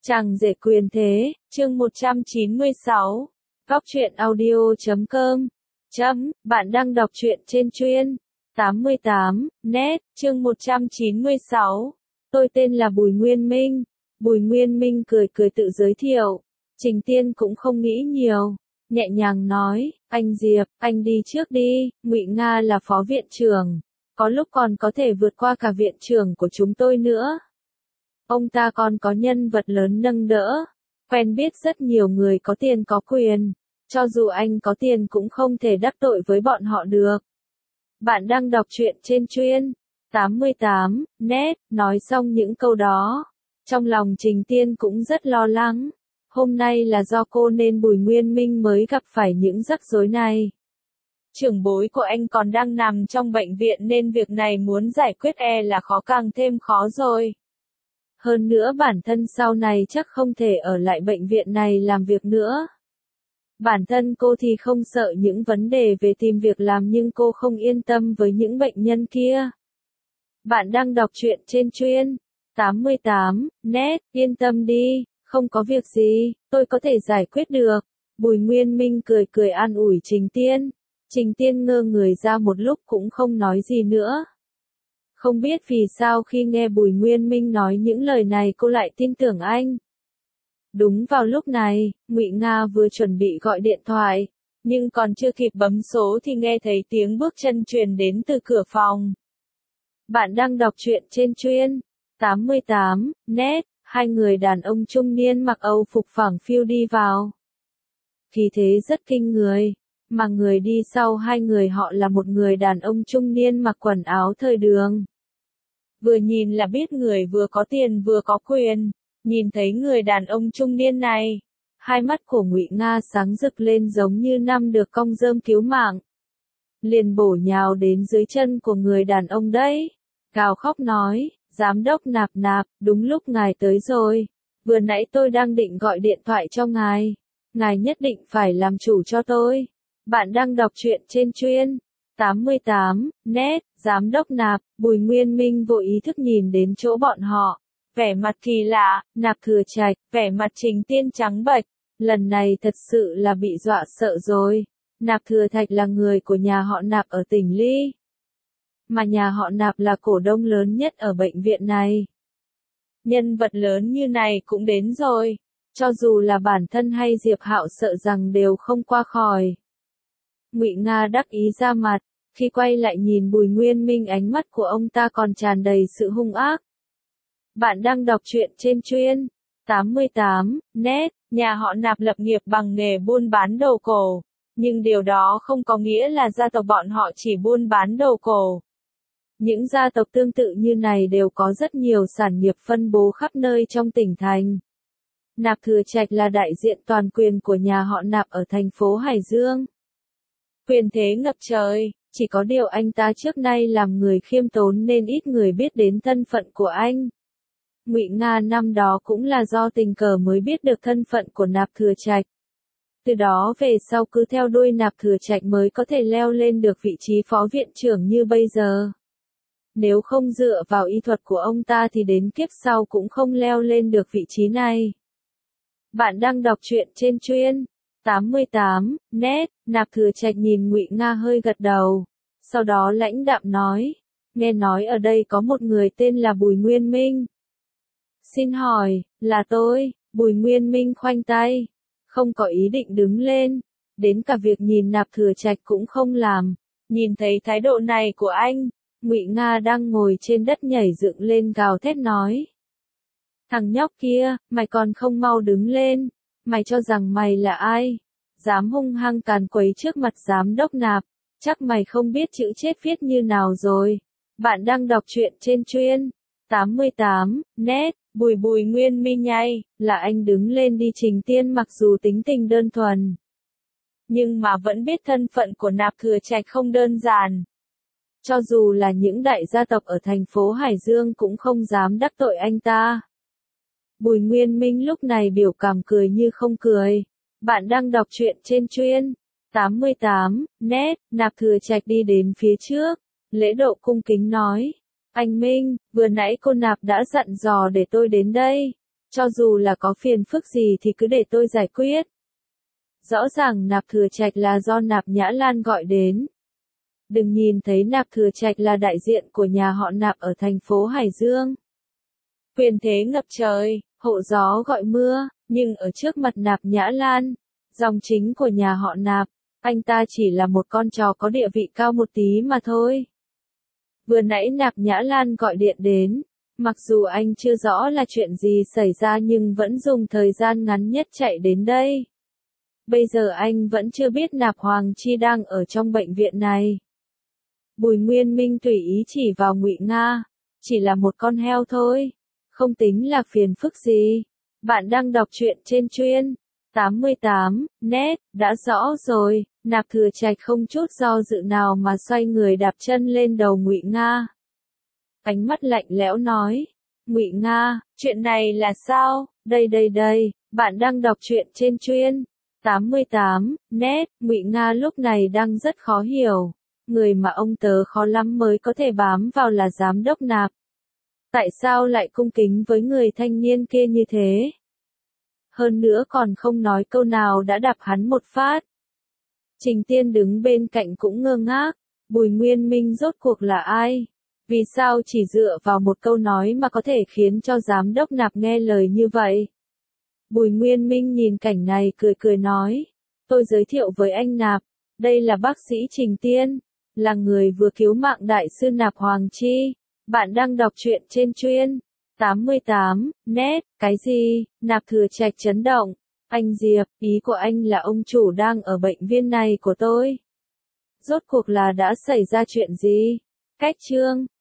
Chàng rể quyền thế, chương 196. Góc truyện audio.com. Bạn đang đọc truyện trên chuyên 88 net, chương 196. Tôi tên là Bùi Nguyên Minh. Bùi Nguyên Minh cười cười tự giới thiệu. Trình Tiên cũng không nghĩ nhiều, nhẹ nhàng nói, anh Diệp, anh đi trước đi, Ngụy Nga là phó viện trưởng, có lúc còn có thể vượt qua cả viện trưởng của chúng tôi nữa. Ông ta còn có nhân vật lớn nâng đỡ, quen biết rất nhiều người có tiền có quyền, cho dù anh có tiền cũng không thể đắc tội với bọn họ được. Bạn đang đọc truyện trên chuyên 88 net, nói xong những câu đó, trong lòng Trình Tiên cũng rất lo lắng. Hôm nay là do cô nên Bùi Nguyên Minh mới gặp phải những rắc rối này. Trưởng bối của anh còn đang nằm trong bệnh viện nên việc này muốn giải quyết là khó càng thêm khó rồi. Hơn nữa bản thân sau này chắc không thể ở lại bệnh viện này làm việc nữa. Bản thân cô thì không sợ những vấn đề về tìm việc làm nhưng cô không yên tâm với những bệnh nhân kia. Bạn đang đọc truyện trên chuyên 88 net, yên tâm đi, không có việc gì, tôi có thể giải quyết được. Bùi Nguyên Minh cười cười an ủi Trình Tiên. Trình Tiên ngơ người ra một lúc cũng không nói gì nữa. Không biết vì sao khi nghe Bùi Nguyên Minh nói những lời này cô lại tin tưởng anh. Đúng vào lúc này, Ngụy Nga vừa chuẩn bị gọi điện thoại, nhưng còn chưa kịp bấm số thì nghe thấy tiếng bước chân truyền đến từ cửa phòng. Bạn đang đọc truyện trên chuyên 88 net, hai người đàn ông trung niên mặc Âu phục phẳng phiu đi vào. Khí thế rất kinh người, mà người đi sau hai người họ là một người đàn ông trung niên mặc quần áo thời đường. Vừa nhìn là biết người vừa có tiền vừa có quyền. Nhìn thấy người đàn ông trung niên này, hai mắt của Ngụy Nga sáng rực lên giống như năm được cong rơm cứu mạng. Liền bổ nhào đến dưới chân của người đàn ông đấy, gào khóc nói, giám đốc Nạp Nạp, đúng lúc ngài tới rồi. Vừa nãy tôi đang định gọi điện thoại cho ngài nhất định phải làm chủ cho tôi. Bạn đang đọc truyện trên chuyên 88 net, giám đốc Nạp. Bùi Nguyên Minh vô ý thức nhìn đến chỗ bọn họ, vẻ mặt kỳ lạ. Nạp Thừa Trạch, vẻ mặt Trình Tiên trắng bệch, lần này thật sự là bị dọa sợ rồi. Nạp Thừa Trạch là người của nhà họ Nạp ở tỉnh Ly, mà nhà họ Nạp là cổ đông lớn nhất ở bệnh viện này. Nhân vật lớn như này cũng đến rồi, cho dù là bản thân hay Diệp Hạo sợ rằng đều không qua khỏi. Ngụy Nga đắc ý ra mặt, khi quay lại nhìn Bùi Nguyên Minh ánh mắt của ông ta còn tràn đầy sự hung ác. Bạn đang đọc truyện trên chuyên 88 net, nhà họ Nạp lập nghiệp bằng nghề buôn bán đồ cổ, nhưng điều đó không có nghĩa là gia tộc bọn họ chỉ buôn bán đồ cổ. Những gia tộc tương tự như này đều có rất nhiều sản nghiệp phân bố khắp nơi trong tỉnh thành. Nạp Thừa Trạch là đại diện toàn quyền của nhà họ Nạp ở thành phố Hải Dương. Quyền thế ngập trời, chỉ có điều anh ta trước nay làm người khiêm tốn nên ít người biết đến thân phận của anh. Ngụy Nga năm đó cũng là do tình cờ mới biết được thân phận của Nạp Thừa Trạch. Từ đó về sau cứ theo đuôi Nạp Thừa Trạch mới có thể leo lên được vị trí phó viện trưởng như bây giờ. Nếu không dựa vào y thuật của ông ta thì đến kiếp sau cũng không leo lên được vị trí này. Bạn đang đọc truyện trên chuyên 88 net, Nạp Thừa Trạch nhìn Ngụy Nga hơi gật đầu, sau đó lãnh đạm nói, nghe nói ở đây có một người tên là Bùi Nguyên Minh. Xin hỏi, là tôi. Bùi Nguyên Minh khoanh tay, không có ý định đứng lên, đến cả việc nhìn Nạp Thừa Trạch cũng không làm. Nhìn thấy thái độ này của anh, Ngụy Nga đang ngồi trên đất nhảy dựng lên gào thét nói. Thằng nhóc kia, mày còn không mau đứng lên, mày cho rằng mày là ai? Dám hung hăng càn quấy trước mặt giám đốc Nạp, chắc mày không biết chữ chết viết như nào rồi. Bạn đang đọc truyện trên chuyên 88 net, Bùi Nguyên Minh nhay, là anh đứng lên đi. Trình Tiên mặc dù tính tình đơn thuần, nhưng mà vẫn biết thân phận của Nạp Thừa Trạch không đơn giản. Cho dù là những đại gia tộc ở thành phố Hải Dương cũng không dám đắc tội anh ta. Bùi Nguyên Minh lúc này biểu cảm cười như không cười. Bạn đang đọc truyện trên chuyên 88 net, Nạp Thừa Trạch đi đến phía trước, lễ độ cung kính nói. Anh Minh, vừa nãy cô Nạp đã dặn dò để tôi đến đây. Cho dù là có phiền phức gì thì cứ để tôi giải quyết. Rõ ràng Nạp Thừa Trạch là do Nạp Nhã Lan gọi đến. Đừng nhìn thấy Nạp Thừa Trạch là đại diện của nhà họ Nạp ở thành phố Hải Dương. Quyền thế ngập trời, hộ gió gọi mưa, nhưng ở trước mặt Nạp Nhã Lan, dòng chính của nhà họ Nạp, anh ta chỉ là một con trò có địa vị cao một tí mà thôi. Vừa nãy Nạp Nhã Lan gọi điện đến, mặc dù anh chưa rõ là chuyện gì xảy ra nhưng vẫn dùng thời gian ngắn nhất chạy đến đây. Bây giờ anh vẫn chưa biết Nạp Hoàng Chi đang ở trong bệnh viện này. Bùi Nguyên Minh tùy ý chỉ vào Ngụy Nga, chỉ là một con heo thôi, không tính là phiền phức gì. Bạn đang đọc truyện trên Chuyên 88 net, đã rõ rồi. Nạp Thừa Trạch không chút do dự nào mà xoay người đạp chân lên đầu Ngụy Nga. Ánh mắt lạnh lẽo nói, Ngụy Nga, chuyện này là sao? Đây, bạn đang đọc truyện trên Chuyên 88 net. Ngụy Nga lúc này đang rất khó hiểu. Người mà ông tớ khó lắm mới có thể bám vào là giám đốc Nạp. Tại sao lại cung kính với người thanh niên kia như thế? Hơn nữa còn không nói câu nào đã đạp hắn một phát. Trình Tiên đứng bên cạnh cũng ngơ ngác. Bùi Nguyên Minh rốt cuộc là ai? Vì sao chỉ dựa vào một câu nói mà có thể khiến cho giám đốc Nạp nghe lời như vậy? Bùi Nguyên Minh nhìn cảnh này cười nói. Tôi giới thiệu với anh Nạp, đây là bác sĩ Trình Tiên, là người vừa cứu mạng đại sư Nạp Hoàng Chi. Bạn đang đọc truyện trên Chuyên 88 net. Cái gì? Nạp Thừa Trạch chấn động. Anh Diệp, ý của anh là ông chủ đang ở bệnh viện này của tôi. Rốt cuộc là đã xảy ra chuyện gì? Cách chương